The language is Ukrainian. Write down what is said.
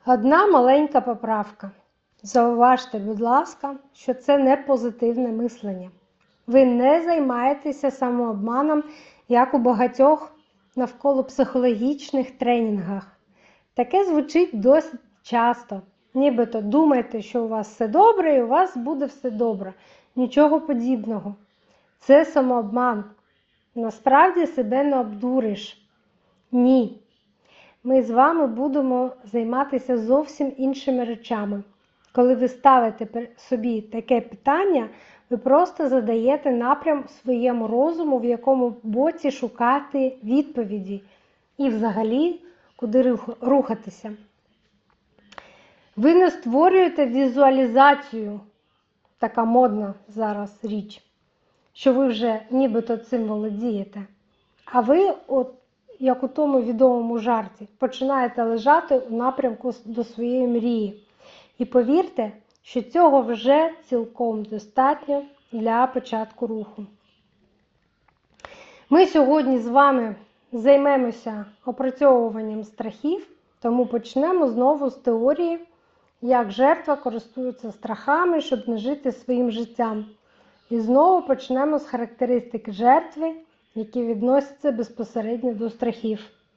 Одна маленька поправка. Зауважте, будь ласка, що це не позитивне мислення. Ви не займаєтеся самообманом, як у багатьох навколо психологічних тренінгах. Таке звучить досить часто. Нібито думаєте, що у вас все добре і у вас буде все добре. Нічого подібного. Це самообман. Насправді себе не обдуриш. Ні. Ми з вами будемо займатися зовсім іншими речами. Коли ви ставите собі таке питання, ви просто задаєте напрям своєму розуму, в якому боці шукати відповіді і взагалі куди рухатися. Ви не створюєте візуалізацію, така модна зараз річ, що ви вже нібито цим володієте. А ви, як у тому відомому жарті, починаєте лежати у напрямку до своєї мрії. І повірте, що цього вже цілком достатньо для початку руху. Ми сьогодні з вами займемося опрацьовуванням страхів, тому почнемо знову з теорії, як жертва користується страхами, щоб не жити своїм життям. І знову почнемо з характеристик жертви, які відносяться безпосередньо до страхів.